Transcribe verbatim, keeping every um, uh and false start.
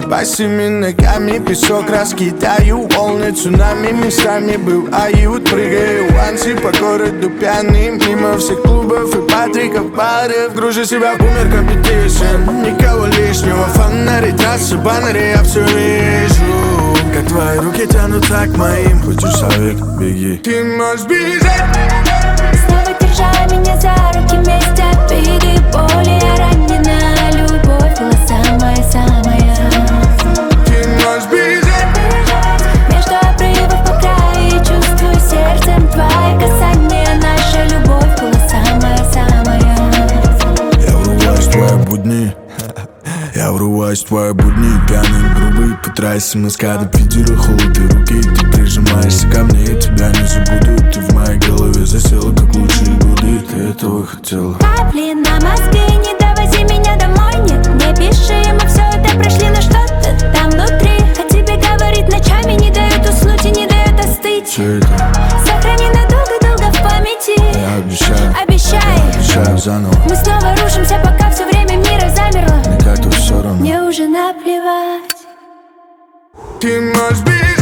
Босыми ногами песок раскидаю, волны цунами местами бывают. Прыгаю ванси по городу пьяным, мимо всех клубов и патриков, баров. Гружу себя в бумер компетишн, никого лишнего. Фонари, трассы, баннеры, я все вижу. Как твои руки тянутся к моим. Хочешь совет, беги. Ты можешь бежать. Снова держа меня за руки вместе, беги, более ранена. Любовь была самая-самая. Ты можешь бежать. Между обрывов по краю чувствую сердцем твои касания. Наша любовь была самая-самая. Я врываюсь в твои будни. Я врываюсь в твои будни. Пьяный, грубый, по трассе маскада Питера. Холод и руки, ты прижимаешься ко мне. Я тебя не забуду, ты в моей голове засела, как лучшие годы. Ты этого хотела. Капли на мозги, не довози меня домой. Нет, не пиши, мы все это прошли, но что-то там внутри о тебе говорит ночами, не дает уснуть и не дает остыть. Все это Сохрани надолго-долго в памяти. я обещаю, Обещай, я обещаю заново. мы снова рушимся, пока все время мира замерло. Мне как-то все равно. Мне уже наплевать. Ты можешь бежать.